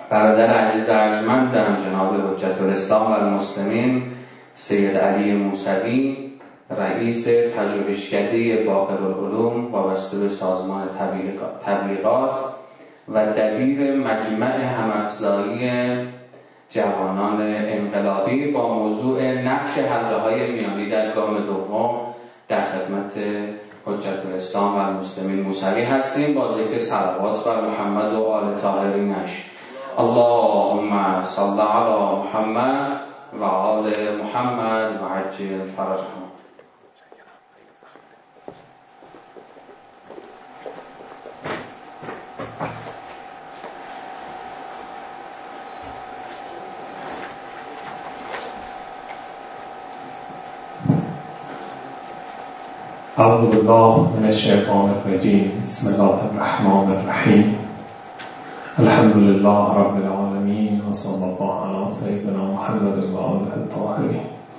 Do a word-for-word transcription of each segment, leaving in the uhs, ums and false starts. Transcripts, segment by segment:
برادر عزیز ارجمندم جناب حجت الاسلام و المسلمین سید علی موسوی، رئیس پژوهشکده باقرالعلوم وابسته به سازمان تبلیغات و دبیر مجمع هم‌افزایی جوانان انقلابی با موضوع نقش حلقه‌های میانی در گام دوم در خدمت حجت الاسلام و المسلمین موسوی هستیم با ذکر صلوات بر محمد و آل طاهرینش. اللهم صل علی محمد و آل محمد و عجل فرجهم. اعوذ بالله من الشیطان الرجیم. بسم الله الرحمن الرحیم. الحمد لله رب العالمین و صلی الله علی سیدنا محمد و آله الطاهرین.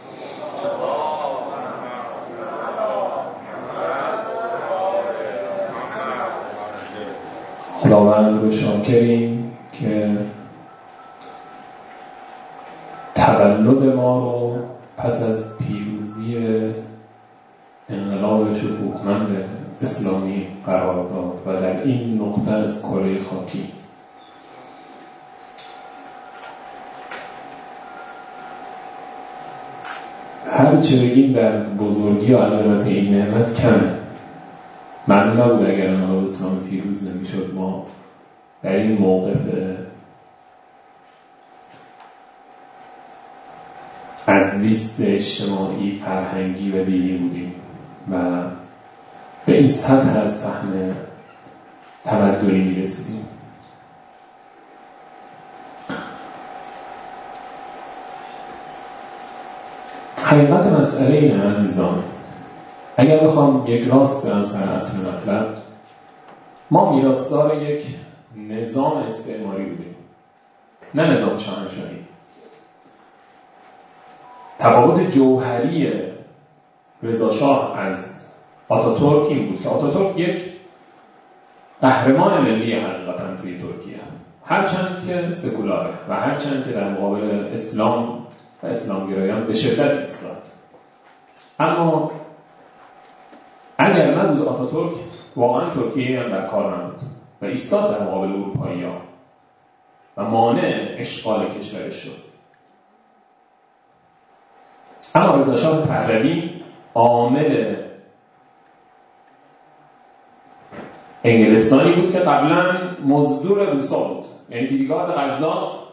خداوند رو شاکریم که تولد ما رو پس از پیروزی انقلاب شکوهمند اسلامی قرار داد و در این نقطه از کره خاکی هر چه بگیم در بزرگی و عظمت این نعمت کمه. معلوم نبود اگر انقلاب اسلامی پیروز نمی‌شد ما در این موقف از زیست اجتماعی، فرهنگی و دینی بودیم و به این سطح از فهم تمدنی می‌رسیدیم. حقیقت مسئله اینه عزیزان، اگر بخوام یک راست برم سر اصل مطلب، ما میراثدار یک نظام استعماری بودیم، نه نظام شاهنشاهی. تفاوت جوهری رضا شاه از آتاتورک این بود که آتاتورک یک قهرمان ملی حقیقتا توی ترکیه، هرچند که سکولاره و هرچند که در مقابل اسلام و اسلامگرایان به شدت ایستاد. اما اگر نبود آتاتورک، واقعا ترکیه هم در کار نبود و ایستاد در مقابل اروپایی‌ها و مانع اشغال کشورش شد. اما رضا شاه پهلوی عامل انگلستانی بود که قبلا مزدور روسا بود، یعنی بیگارد قزاق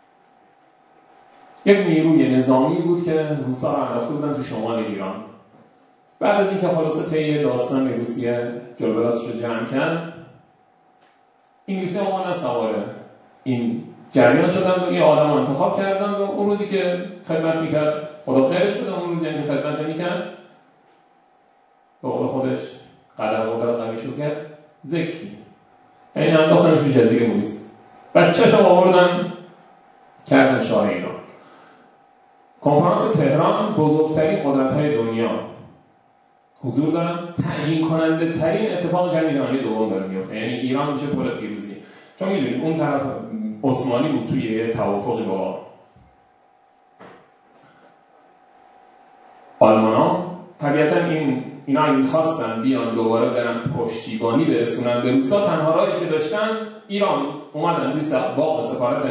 یک نیروی نظامی بود که روسا را انداخته بودن تو شمال ایران. بعد از اینکه خلاصه طی داستان روسیه جلبلاسش رو جمع کرد، انگلیسی ها اومدن سوار این جریان شدن و این آدم رو انتخاب کردن و اون روزی که خدمت میکرد خدا خیرش بده، اون روزی که خدمت نمیکرد به قول خودش قدر قدرت قوی شو کرد زکی، یعنی انداختن تو جزیره مویز، بچه‌ش رو آوردن کردن شاه ایران. کنفرانس تهران بزرگترین قدرت‌های دنیا حضور دارن، تعیین کننده ترین اتفاق جنگ جهانی دوم داره میفته، یعنی ایران میشه پل پیروزی. چون میدونید اون طرف عثمانی بود توی توافقی با آلمانا، طبیعتا این اینا اگه می‌خواستن بیان دوباره برن پشتیبانی برسونن به روسا، تنها راهی که داشتن ایران. اومدن توی باغ سفارت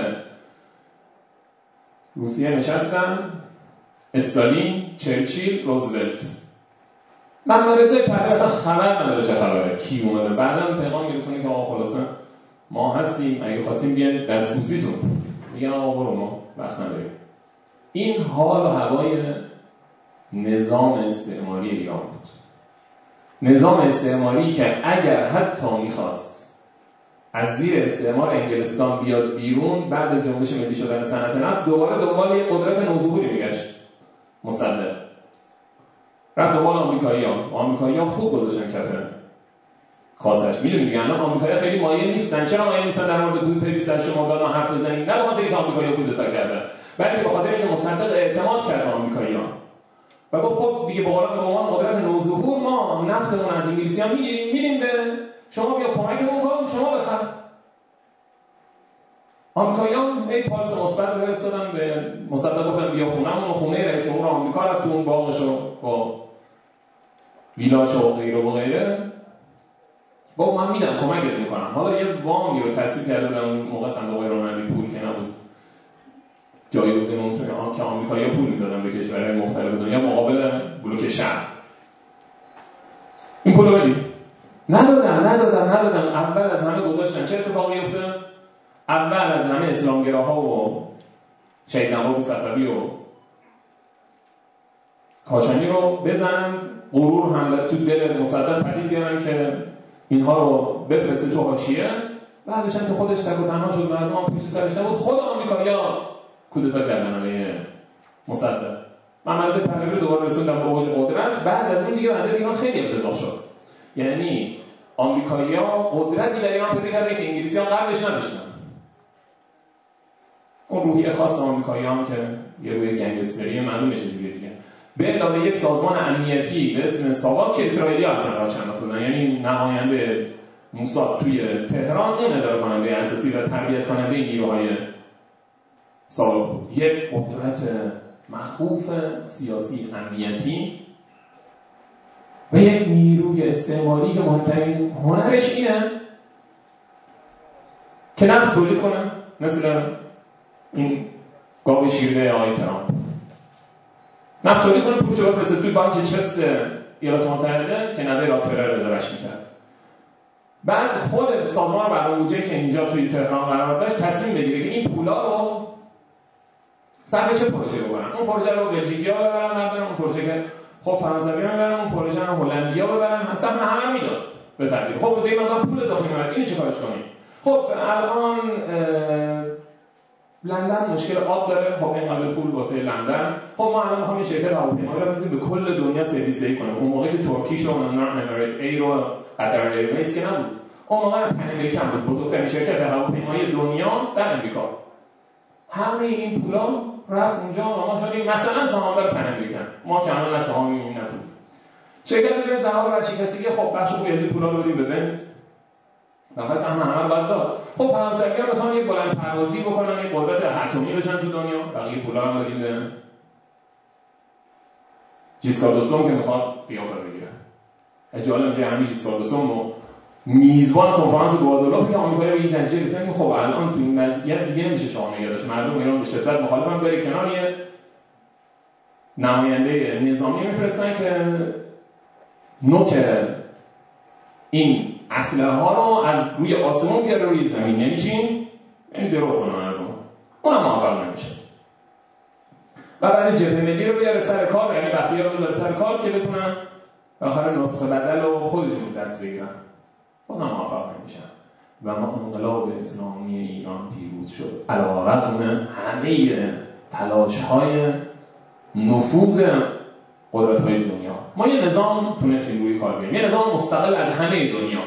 روسیه نشستن، استالین، چرچیل، روزولت. محمد رضا پهلوی اصلا خبر نداره چه خبره، کی اومده. بعدم پیغام میرسونه که آقا خلاصه ما هستیم، اگه خواستیم بیاین دستموزیتون. میگن آقا برو، ما وقت نداریم. این حال و هوای نظام استعماری ایران بود. نظام استعماری که اگر حتی میخواست از زیر استعمار انگلستان بیاد بیرون، بعد از جنبش ملی شدن صنعت نفت دوباره دنبال یک قدرت نوظهوری میگشت مصدق. رفت دنبال آمریکایی‌ها. آمریکایی‌ها خوب گذاشتن کف کاسش. میدونید دیگه الان آمریکایی‌ها خیلی مایل نیستن. چرا مایل نیستن در مورد کودتای بیست و هشت مرداد حرف بزنیم؟ نه به خاطر اینکه آمریکایی‌ها کودتا کردن، بلکه به خاطر اینکه مصدق اعتماد کرد به آمریکایی‌ها و گفت خب دیگه به عنوان قدرت نوظهور ما نفتمون از انگلیسی‌ها میگیریم، میریم به شما، بیا کمکمون کن، شما بخر. آمریکایی‌ها هی پالس مثبت فرستادن به مصدق، گفتن بیا خونه‌مون، خونه رئیس جمهور آمریکا رفت تو اون باغشو با ویلاش و غیره و غیره. با من میدم کمکت میکنم. حالا یه وامی رو تصویب کرده بودن اون موقع صندوق رانندگی پول که نبود، جایگزین اون توی آن که آمریکایی‌ها پول میدادن به کشورهای مختلف دنیا مقابل بلوک شرق. این پولو بدید. ندادن ندادن ندادن اول از همه گذاشتن. چه اتفاقی افتاد؟ اول از همه اسلامگراها و شهید نواب صفوی و کاشانی رو بزنن، غرور هم تو دل مصدق پدید بیارن که اینها رو بفرسته تو حاشیه. بعدش هم که خودش تک و تنها شد، مردم هم پیش سرش نبود، خود آمریکایی‌ها کودتا کردن علیه مصدق. محمد رضا پهلوی رو دوباره رسوندن به اوج قدرت. بعد از اون دیگه وضعیت ایران خیلی افتضاح شد. یعنی آمریکایی‌ها قدرتی در ایران پیدا کردن که انگلیسی‌ها قبلش نداشتن. اون روحیه خاص آمریکایی‌ها هم که یه روی گنگستری معلومه چجوریه دیگه. به علاوه یک سازمان امنیتی به اسم ساواک که اسرائیلی‌ها اصلا را چند بودن، یعنی نماینده موساد توی تهران اون اداره کننده اساسی و تربیت کننده نیروهای ساواک بود. یک قدرت مخوف سیاسی امنیتی و یک نیروی استعماری که مهمترین هنرش اینه که نفت تولید کنه، مثل این گاو شیرده آقای ترامپ. نفت تولید کنه، پولش رو بفرسته توی بانک چست ایالات متحده که نوه راکفلر رو اداره‌اش می‌کرد. بعد خود سازمان برنامه بودجه که اینجا توی تهران قرار داشت تصمیم بگیره که این پولا رو صرف چه پروژه ببرن. اون پروژه رو بلژیکی‌ها ببرن، بردارن اون پروژه که خب فرانسوی‌ها ببرن، اون پروژه رو هلندی‌ها ببرن، اصلا همه رو میداد به تدریج. خب دیگه مثلا پول اضافه می‌آمد، اینو چیکارش کنیم؟ خب الان لندن مشکل آب داره، خب اینقدر پول واسه لندن. خب ما الان می‌خوایم یه شرکت هواپیمایی رو بزنیم به کل دنیا سرویس دهی کنیم. اون موقع که ترکیش و امارات ایر و قطر ایرویز که نبود، اون موقع پن امریکن بود، بزرگترین شرکت هواپیمایی دنیا در امریکا. همه این پولا رفت اونجا و ما شدیم مثلا سهامدار پن امریکن. ما که الان سهامی این نبود. شرکت بنز زمان ورشکستگی، خب بخش خوبی از این پولا رو بدیم به بنز. واقعا هم همه رو باید داد. خب فرانسوی‌ها میخوان یک بلند پروازی بکنن، یک قدرت اتمی بشن تو دنیا، بقیه پولا رو بدیم به ژیسکار دوستون که میخواد قیافه بگیره. اجالم که همین ژیسکار دوستون رو میزبان کنفرانس گوادلوپ که آمریکایی به این نتیجه رسیدن که خب الان تو این وضعیت دیگه نمیشه شاه نگه داشت، مردم ایران به شدت مخالفن، بره کنار، یه نماینده نظامی میفرستن که نوک این اسلحه ها رو از روی آسمون بیاره روی زمین، یعنی چی؟ یعنی درو کنه مردم. اونم موفق نمیشه. و بعد جبهه ملی رو بیاره سر کار، یعنی بخیه رو بذاره سر کار که بتونن آخر نسخه بدل رو خودشون دست بگیرن. بازم موفق نمیشن. و ما انقلاب اسلامی ایران پیروز شد. علی‌رغم همه تلاش‌های نفوذ قدرت‌های دنیا. ما یه نظام تونستیم روی کار بیاریم. یه نظام مستقل از همه دنیا.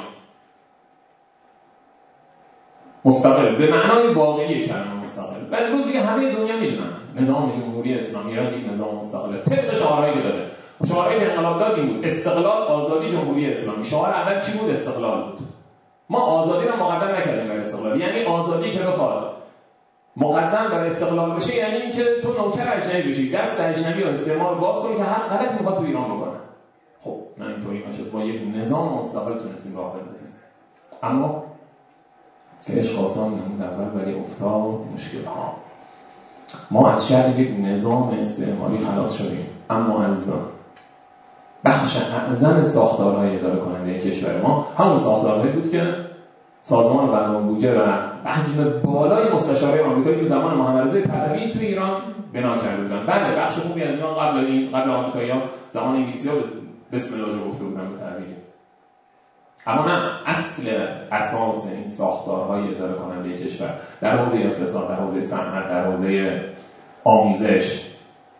مستقل به معنای واقعی کلمه مستقل. ولی روزی که همه دنیا میدونن نظام جمهوری اسلامی ایران یک نظام مستقله. طبق شعارهایی که داده. شعارهایی که انقلاب داد این بود: استقلال، آزادی، جمهوری اسلامی. شعار اول چی بود؟ استقلال بود. ما آزادی رو مقدم نکردیم بر استقلال. یعنی آزادی که بخواد مقدم بر استقلال بشه، یعنی اینکه تو نوکر اجنبی بشی، دست اجنبی و استعمار باز کنی که هر غلطی میخواد تو ایران بکنه. خب نه اینطوری نشد. با یک نظام مستقل تونستیم راه بندازیم. اما که عشق آسان نمود اول، ولی افتاد مشکل ها. ما از شر یک نظام استعماری خلاص شدیم، اما از بخش اعظم ساختارهای اداره کننده کشور ما همون ساختارهایی بود که سازمان برنامه بودجه و حجم بالای مستشارای آمریکایی تو زمان محمد رضا پهلوی تو ایران بنا کرده بودن. بله بخش خوبی از اینا قبل این قبل آمریکایی‌ها زمان انگلیسی‌ها بسم الله رو گفته بودن به تعبیر. اما نه، اصل اساس این ساختارهای اداره کننده کشور در حوزه اقتصاد، در حوزه صنعت، در حوزه آموزش،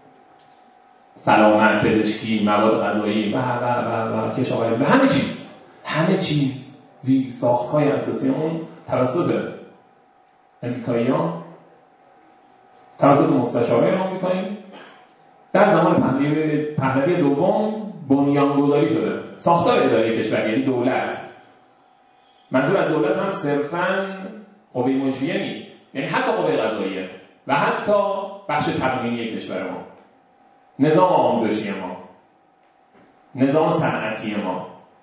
سلامت، پزشکی، مواد غذایی و و و و کشاورزی، همه چیز همه چیز زیر ساخت‌های اساسی اون توسط امریکایی‌ها، توسط مستشارای آمریکایی در زمان پهلوی پهلوی دوم بنیانگذاری شده. ساختار اداری کشور یعنی دولت. منظور از دولت هم صرفاً قوه مجریه نیست، یعنی حتی قوه قضاییه و حتی بخش تقنینی کشور ما، نظام آموزشی ما، نظام صنعتی ما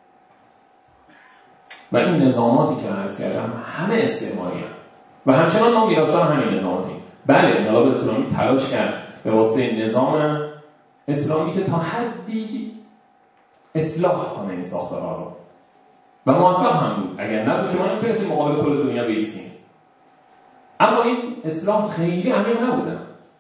و این نظاماتی که عرض کردم همه استعماری هم. و همچنان ما میراثدار همین نظاماتیم. بله انقلاب اسلامی تلاش کرد به واسطه نظام اسلامی که تا حدی اصلاح کنه این ساختارها رو و موفق هم بود. اگر نبود که ما نمیتونستیم مقابل کل دنیا بایستیم. اما این اصلاح خیلی عمیق نبوده.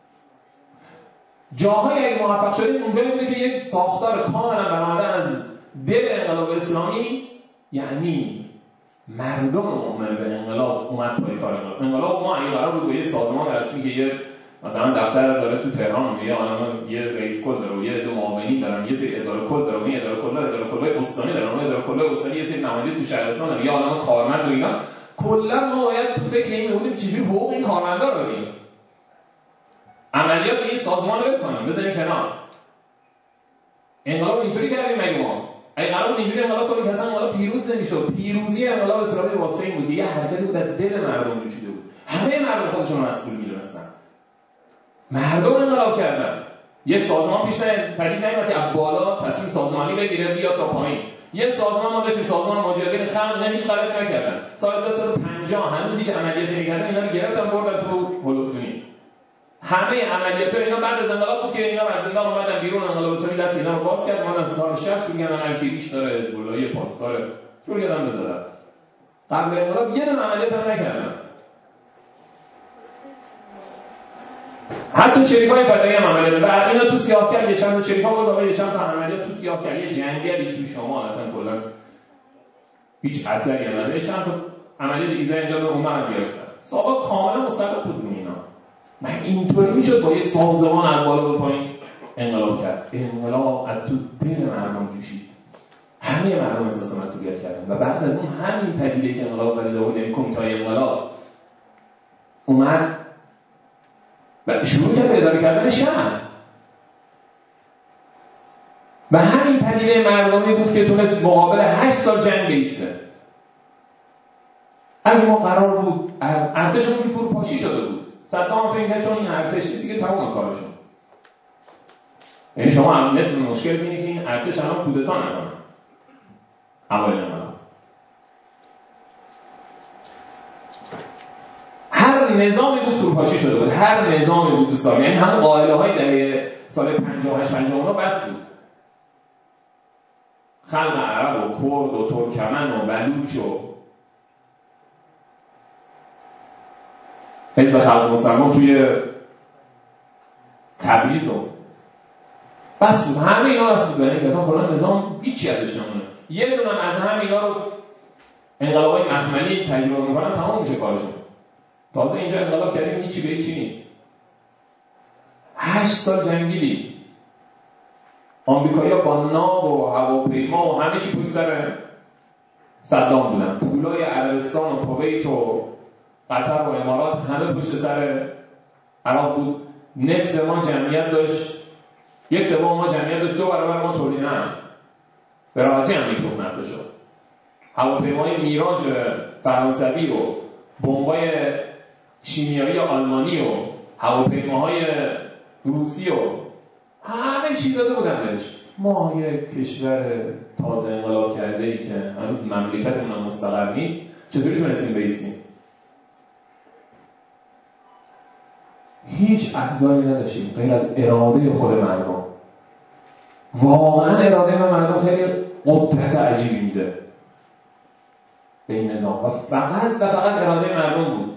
جاهای اگه موفق شدیم اونجایی بوده که یک ساختار کاملا برآمده از دل انقلاب اسلامی، یعنی مردم مؤمن به انقلاب اومد پای کار انقلاب. انقلاب ما این قرار بود با یه سازمان رسمی که یه مثلا دفتر داره تو تهران، یه عالمه یه رئیس کل داره و یه دو معاونین دارن، یه سری اداره کل داره و یه اداره کل اداره کل استانی دارن و اداره کل استانی یه سری نماینده تو شهرستان داره، یه عالمه کارمند و اینا. کلا ما باید تو فکر این بودیم چجوری حقوق این کارمندا رو بدیم، عملیات این سازمان رو بکنیم، بزنیم کنار. انقلاب اینطوری کردیم مگه ما؟ اگه قرار بود اینجوری انقلاب کنیم که اصلا انقلاب پیروز نمیشد. پیروزی انقلاب اسلامی واسه این بود که یه حرکتی بود در دل مردم جوشیده بود. همه مردم خودشون رو مسئول می‌دونستن. مردم انقلاب کردن. یه سازمان پیش پدید نیامد که از بالا تصمیم سازمانی بگیره بیا تا پایین. یه سازمان ما داشتیم، سازمان ماجراگری خلق، اینا هیچ غلطی نکردن. سال هزار و سیصد و پنجاه هنوز هیچ عملیاتی نکردن، اینا رو گرفتن بردن تو هولوفدونی. همه عملیات‌ها اینا بعد از انقلاب بود که اینا از زندان اومدن بیرون. انقلاب اسلامی دست اینا رو باز کرد، اومدن سال شصت میگن هر کی ریش داره حزب اللهی پاسدار چون یادم بزدن. قبل انقلاب یه دونه عملیات هم نکردن. حتی چریکای فدایی هم عملیات بعد اینا تو سیاه‌کل یه چند تا چریکا باز یه چند تا عملیات تو سیاه‌کل یه جنگلی تو شمال اصلا کلا هیچ اثری نداره. چند تا عملیات ایزه اینجا به اونها هم گرفتن. سابق کاملا مستقل بود اینا. من اینطوری میشد با یک سازمان از بالا به پایین انقلاب کرد. انقلاب از تو دل مردم جوشید. همه مردم احساس مسئولیت کردن و بعد از اون همین پدیده که انقلاب ولی داود یعنی کمیته انقلاب اومد و شروع کرد به اداره کردن شهر و همین پدیده مردمی بود که تونست مقابل هشت سال جنگ بیسته. اگه ما قرار بود ارتشمون که فروپاشی شده بود، صدام فکر کرد چون این ارتش نیستی که تمام کارشون. یعنی شما هم نصف مشکل اینه که این ارتش الان کودتا نکنه. اوایل انقلاب هر نظامی بود فروپاشی شده بود، هر نظامی بود دوستان، یعنی همون قائله های دهه سال پنجاه و هشت پنجاه و نه بس بود. خلق عرب و کرد و ترکمن و بلوچ و حزب خلق مسلمان توی تبریز و بس بود. همه اینا بس بود، یعنی که اصلا کلا نظام هیچی ازش نمونه. یه دونم از همه اینا رو انقلابای مخملی تجربه میکنن تمام میشه کارشون. تازه اینجا انقلاب کردیم هیچی به هیچی نیست. هشت سال جنگیدی. آمریکایی‌ها با ناو و هواپیما و همه چی پشت سر صدام بودن. پولای عربستان و کویت و قطر و امارات همه پشت سر عراق بود. نصف ما جمعیت داشت، یک سوم ما جمعیت داشت، دو برابر ما تولید نفت. به راحتی هم میفروخت نفت شد. هواپیمای میراژ فرانسوی و بمبای شیمیایی آلمانی و هواپیماهای روسی و همه چی داده بودن بهش. ما یک کشور تازه انقلاب کرده ای که هنوز مملکتمون هم مستقر نیست، چطوری تونستیم بایستیم؟ هیچ ابزاری نداشتیم غیر از اراده خود مردم. واقعا اراده مردم خیلی قدرت عجیبی میده به این نظام و فقط و فقط اراده مردم بود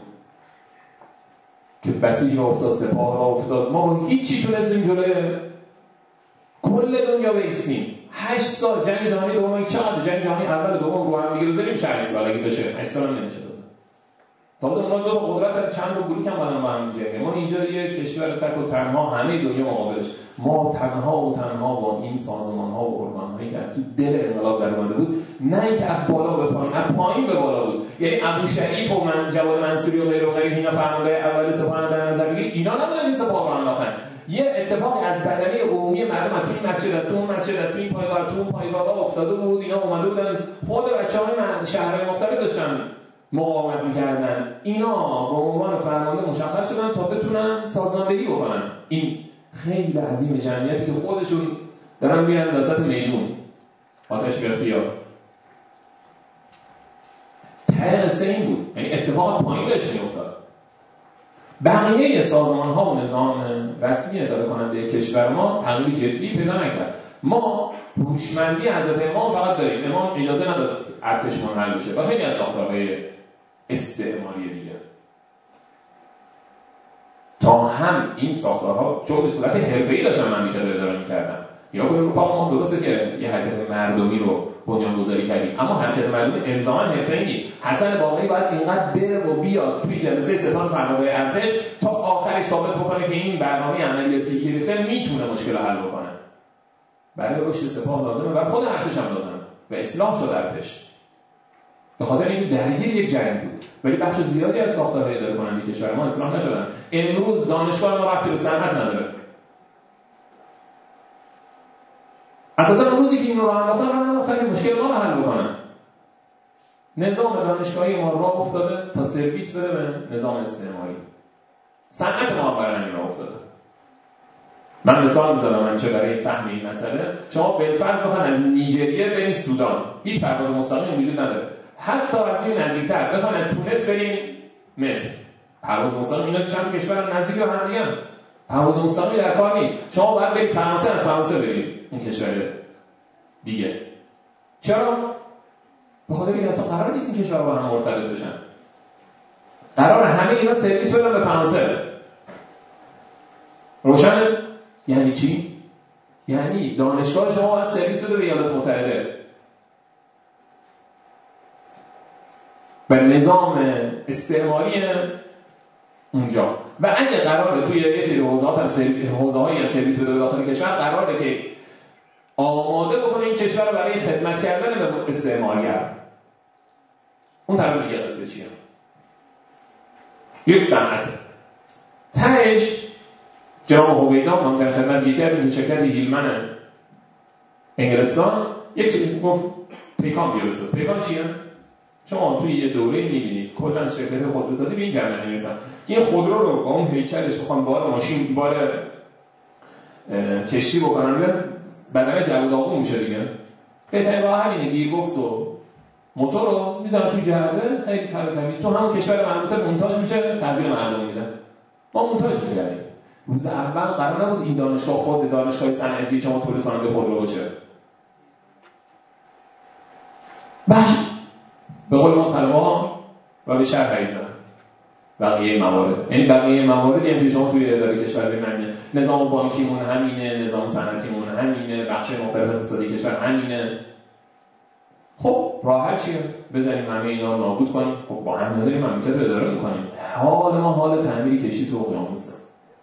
که بسیج را افتاد، سپاه را افتاد. ما با هیچی تونستیم جلوی کل دنیا بایستیم. هشت سال جنگ جهانی دوم، چقدر جنگ جهانی اول دوم رو هم دیگه بذاریم شش سال اگه بشه، هشت سال هم نمیشه داد. تازه اونا دو قدرت چند تا گروه هم بعدن با هم جنگه. ما اینجا یه کشور تک و تنها همه دنیا مقابلش، ما تنها و تنها با این سازمان‌ها و ارگان‌هایی که تو دل انقلاب در اومده بود، نه اینکه از بالا به پایین، از پایین به بالا بود. یعنی ابو شریف و من جواد منصوری و غیره و غیره اینا فرمانده اول سپاه در نظر بگیرید، اینا نبودن این سپاه رو انداختن. یه اتفاقی از بدنه عمومی مردم از توی مسجد، تو اون مسجد، تو این پایگاه، تو اون پایگاه افتاده بود. اینا اومده بودن خود بچه‌های شهرهای مختلف داشتن مقاومت میکردن، اینا به عنوان فرمانده مشخص شدن تا بتونن سازماندهی بکنن. این خیلی عظیم جمعیتی که خودشون دارن میرن وسط میدون آتش به اختیار. ته قصه این بود، یعنی اتفاق پایین داشت میافتاد. بقیه سازمان ها و نظام رسمی اداره کننده کشور ما تغییر جدی پیدا نکرد. ما هوشمندی حضرت امام فقط داریم، امام اجازه نداد ارتش منحل بشه و خیلی از ساختارهای استعماری دیگه. تا هم این ساختارها جو به صورت حرفه‌ای داشتن مملکت رو اداره می‌کردن. یا که اروپا ما درسته که یه حرکت مردمی رو بنیانگذاری کردیم، اما حرکت مردمی الزاما حرفه‌ای نیست. حسن باقری باید اینقدر بره و بیاد توی جلسه ستاد فرمانده ارتش تا آخرش ثابت بکنه که این برنامه عملیاتی که ریخته میتونه مشکل حل بکنه. برای رشد سپاه لازمه و خود ارتش هم لازمه و اصلاح شد ارتش. به خاطر اینکه درگیر یک جنگ بود، ولی بخش زیادی از ساختارهای اداره کننده کشور ما اصلاح نشدن. امروز دانشگاه ما ربطی به صنعت نداره. اساسا روزی که این رو راه انداختن راه انداختن که مشکل ما رو حل بکنن. نظام دانشگاهی ما راه افتاده تا سرویس بده به نظام استعماری. صنعت ما برای همین راه افتاده. من مثال می‌زدم همیشه برای فهم این مسئله. شما بالفرض بخواید از نیجریه برید سودان، هیچ پرواز مستقیمی وجود نداره. حتی از این نزدیکتر بخواید از تونس برید مصر، پرواز مستقیم، اینا چند کشور نزدیک به هم دیگه ان. پرواز مستقیمی در کار نیست. شما باید برید فرانسه، از فرانسه برید اون کشور دیگه. چرا؟ به خاطر اینکه اصلا قرار نیست این کشورها با هم مرتبط بشن. قرار همه اینا سرویس بدن به فرانسه. روشن؟ یعنی چی؟ یعنی دانشگاه شما از سرویس بده به ایالات متحده. و نظام استعماری اونجا. و اگه قراره توی یه سری حوزه‌ها هم سرویس حوزه‌های سرویس بده به داخل کشور، قراره که آماده بکنه این کشور رو برای خدمت کردن به استعمارگر. اون طرف دیگه قصه چیه؟ یک صنعت. تهش جناب هویدا مهمترین خدمت یکی از این شرکت هیلمن انگلستان یک چیزی گفت پیکان بیا بساز. پیکان چیه؟ شما توی یه دوره می‌بینید کلا شرکت خودروسازی به این جمع می‌رسن که این خودرو رو با اون هیکلش بخوام بار ماشین بار کشتی بکنن بیان بدنه در داغون میشه دیگه. بهترین راه همینه، گیربکس و موتور رو می‌ذارن توی جعبه، خیلی تمیز تو همون کشور مربوطه مونتاژ میشه، تحویل مردم میدن. ما مونتاژ می‌کردیم. روز اول قرار نبود این دانشگاه خود دانشگاه صنعتی شما تولید کننده خودرو باشه. باشه. به قول ما طلبه‌ها و به شرح ایزن بقیه موارد، یعنی بقیه مواردی هم که شما توی اداره کشور ببینید، نظام بانکیمون همینه، نظام صنعتیمون همینه، بخش مختلف اقتصادی کشور همینه. خب راه حل چیه؟ بزنیم همه اینا رو نابود کنیم. خب با هم نداریم مملکت رو اداره می‌کنیم. حال ما حال تعمیر کشتی تو اقیانوسه.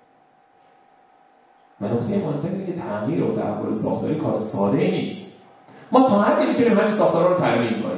و نکته مهم‌تر اینه که تغییر و تحول ساختاری کار ساده‌ای نیست. ما تا حدی می‌تونیم همین ساختارها رو ترمیم کنیم.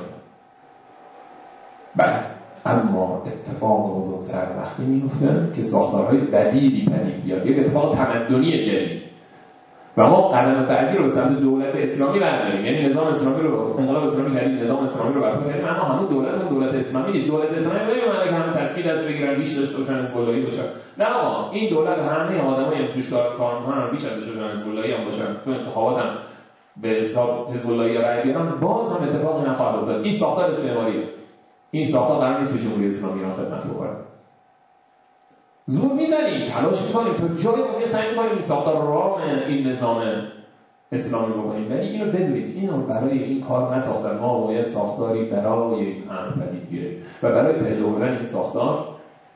بله، اما اتفاق بزرگتر وقتی میفته که ساختارهای بدیلی پدید بیاد، یک اتفاق تمدنی جدید و ما قدم بعدی رو به سمت دولت اسلامی برداریم. یعنی نظام اسلامی رو انقلاب اسلامی کردیم، نظام اسلامی رو برپا کردیم، اما همون دولت اون دولت اسلامی نیست. دولت اسلامی نمیشه معنی که همه تسکیل دست بگیرن، ریش داشته باشن، حزب اللهی باشن. نه آقا، این دولت همه آدمایی که توش کار می‌کنن بیش از شدن حزب اللهی هم باشن، تو انتخابات هم به حساب حزب اللهی رأی بیارن، باز هم اتفاقی نخواهد افتاد. این ساختار استعماریه. این ساختار قرار نیست به جمهوری اسلامی ایران خدمت بکنه. زور میزنیم، تلاش میکنیم، تا جای ممکن سعی میکنیم این ساختار رام این نظام اسلامی بکنیم، ولی اینو بدونید اینو برای این کار نساختن. ما باید ساختاری برای این امر پدید بیاریم و برای پدید آوردن این ساختار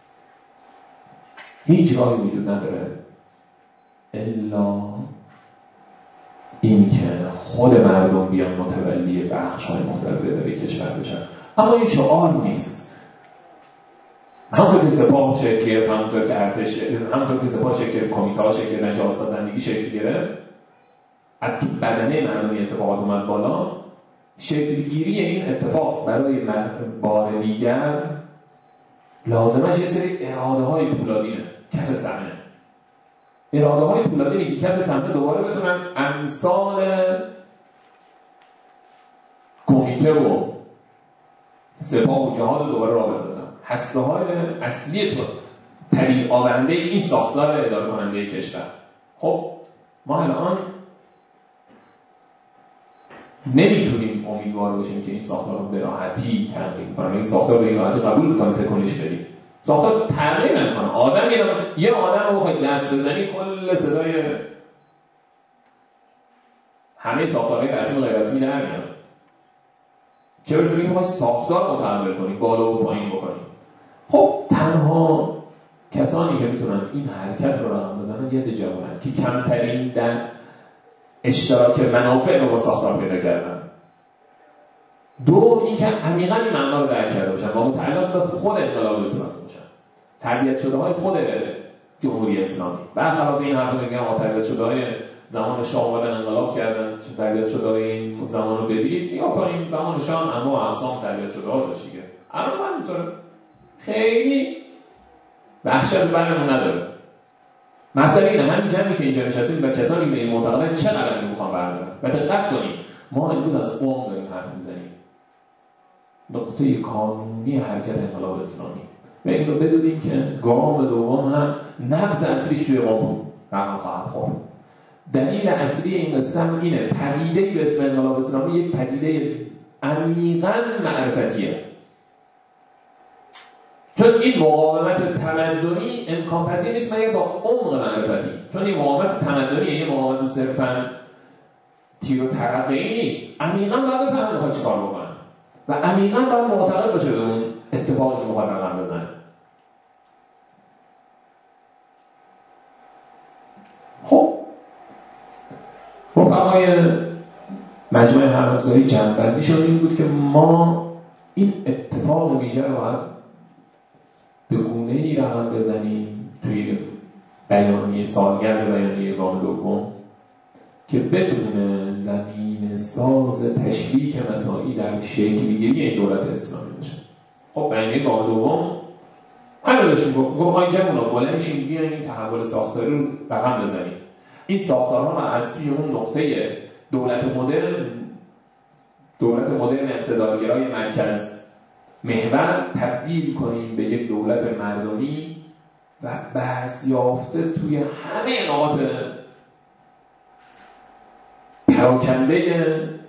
هیچ راهی وجود نداره الا این که خود مردم بیان متولی بخش‌های مختلف اداره کشور بشن. اما این شعار نیست. همونطور که سپاه شکل گرفت، همونطور که ارتش، همونطور که سپاه شکل گرفت، کمیته‌ها شکل گرفتن، جامعه سازندگی شکل گرفت، از تو بدنه مردمی اتفاقات اومد بالا. شکلگیری این اتفاق برای بار دیگر لازمش یه سری اراده های پولادینه، کف صحنه. اراده های پولادینی که کف صحنه دوباره بتونن امثال کمیته و سپاه و جهاد دوباره راه بندازن. هسته های اصلی تو پدید آورنده این ساختار اداره کننده کشور. خب ما الان نمیتونیم امیدوار باشیم که این ساختار رو به راحتی تغییر کنه. این ساختار رو به راحتی قبول کنه تکونش بدیم. ساختار تغییر نمیکنه. آدم یه آدم رو بخوای دست بزنی کل صدای همه ساختارهای رسمی و غیر رسمی در میاد. چه برسه بگیم بخوای ساختار متحول کنی، بالا و پایین بکنی. خب تنها کسانی که میتونن این حرکت رو رقم بزنن یه جوانن که کمترین در اشتراک منافع رو با ساختار پیدا کردن. دو اینکه عمیقاً این معنا رو درک کرده باشن و متعلق به خود انقلاب اسلامی باشن. تربیت شده های خود جمهوری اسلامی. برخلاف این حرفا میگن آقا تربیت شده های زمان شاه اومدن انقلاب کردن، چون تربیت شده های این زمان رو ببینید یا کنیم زمان شاه اما اقسام تربیت شده ها داشت دیگه. الان من اینطوره خیلی وحشت برمون نداره. مثلا اینه همین جمعی که اینجا نشستیم و کسانی به این معتقدن چقدر میخوام بردارن. و دقت کنیم ما امروز از قوم داریم حرف میزنیم. نقطه کانونی حرکت انقلاب اسلامی. و این رو بدونیم که گام دوم هم نبض اصلیش توی قوم رقم خواهد خورد. دلیل اصلی این قسم اینه پدیده‌ای به اسم انقلاب اسلامی یک پدیده عمیقاً معرفتیه. چون این مقاومت تمدنی امکان پذیر نیست مگر با عمق معرفتی. چون این مقاومت تمدنی یه مقاومت صرفاً تیر و ترقه‌ای نیست. عمیقاً باید بفهمن میخواد چیکار بکنن و عمیقاً باید معتقد باشه به اون اتفاقی که میخواد رقم بزنه. خب رفقای مجمع هم‌افزایی جنبندی شد این بود که ما این اتفاق ویژه رو باید به گونه‌ای رقم بزنیم توی بیانیه سالگرد بیانیه گام دوم که بتونه زمین ساز تشریک مساعی در شکل‌گیری این دولت اسلامی باشه. خب بیانیه گام دوم همه داشتیم گفت اینجا اونا بلند میشیم بیایم این تحول ساختاری رو رقم بزنیم. این ساختارها رو از توی اون نقطه دولت مدرن دولت مدرن اقتدارگرای مرکز محور تبدیل کنیم به یک دولت مردمی و بحث یافته توی همه نقاط پراکنده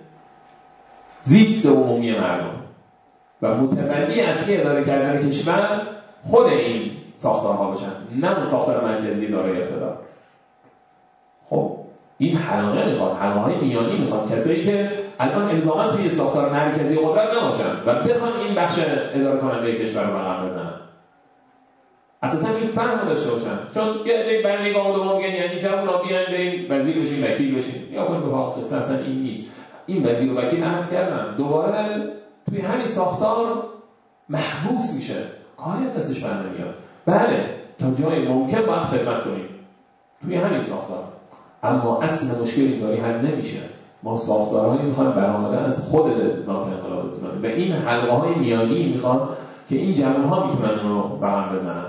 زیست عمومی مردم و متولی اصلی اداره کردن کشور خود این ساختارها باشن، نه اون ساختار مرکزی دارای اقتدار. خب این حلقه میخواد، حلقه های میانی میخواد، کسایی که الان الزاما توی ساختار مرکزی قدرت نباشن و بخوان این بخش اداره کننده کشور رو رقم بزنن. اساسا این فهم داشته باشن. چون یه عده برای نگاه دوم میگن یعنی جوونا بیان بریم وزیر بشین وکیل بشین. یا کنید واقعا قصه اصلا این نیست. این وزیر و وکیل عرض کردم دوباره توی همین ساختار محبوس میشه. کاری دستش بر نمیاد. بله تا جای ممکن باید خدمت کنیم توی همین ساختار. اما اصل مشکل اینطوری حل نمیشه. ما ساختارهایی میخوایم برآمدن از خود ذات انقلاب اسلامی و این حلقه های میانی میخوان که این جوانها میتونن اون رو رقم بزنن.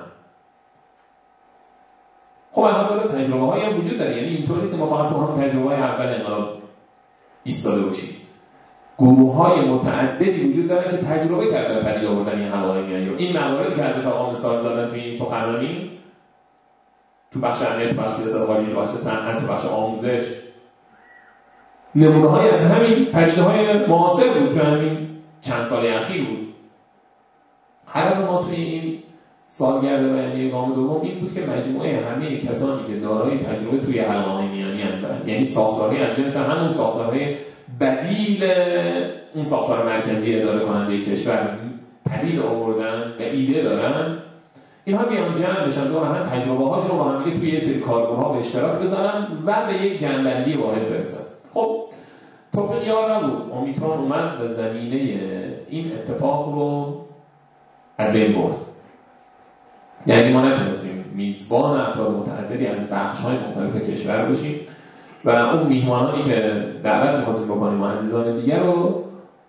خب البته تجربه هایی هم وجود داره، یعنی اینطور نیست ما فقط تو هم تجربه های اول انقلاب ایستاده باشیم. گروه های متعددی وجود داره که تجربه کردن پدید آوردن این حلقه های میانی رو. این مواردی که حضرت آقا مثال زدن توی این سخنرانی تو بخش امنیت، تو بخش سیاست خارجی، تو بخش صنعت، تو بخش آموزش نمونه‌های از همین پدیده‌های معاصر بود، تو همین چند سال اخیر بود. هدف ما توی این سالگرد بیانیه گام دوم این بود که مجموعه همه کسانی که دارای تجربه توی حلقه‌های میانی هستند، یعنی ساختارهای از جنس همون ساختارهای بدیل اون ساختار مرکزی اداره کننده کشور پدید آوردن و ایده دارن، اینها بیان جمع بشن دور هم تجربه هاشون رو با هم دیگه توی یه سری کارگروه ها به اشتراک بذارن و به یک جنبندی واحد برسن. خب توفیق یار نبود، اومیکرون اومد و زمینه این اتفاق رو از بین برد. یعنی ما نتونستیم میزبان افراد متعددی از بخش‌های مختلف کشور باشیم و اون میهمانانی که دعوت می‌خواستیم بکنیم و عزیزان دیگر رو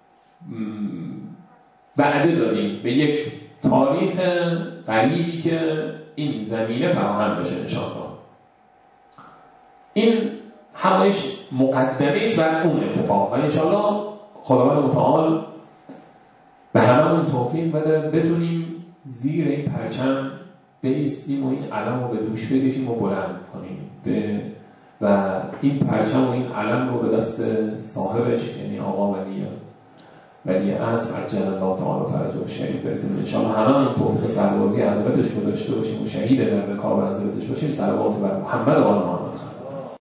وعده دادیم به یک تاریخ قریبی که این زمینه فراهم بشه انشاءالله. این همش مقدمه است بر اون اتفاق و انشاءالله خداوند متعال به هممون توفیق بده بتونیم زیر این پرچم بایستیم و این علم رو به دوش بکشیم و بلند کنیم به و این پرچم و این علم رو به دست صاحبش یعنی آقا ولی ولی عصر عجل الله تعالی فرجه و شهید برسیم. انشاءالله همه این توفیق سربازی حضرتش رو داشته باشیم و شهید در رکاب حضرتش باشیم. صلوات بر محمد و آل محمد.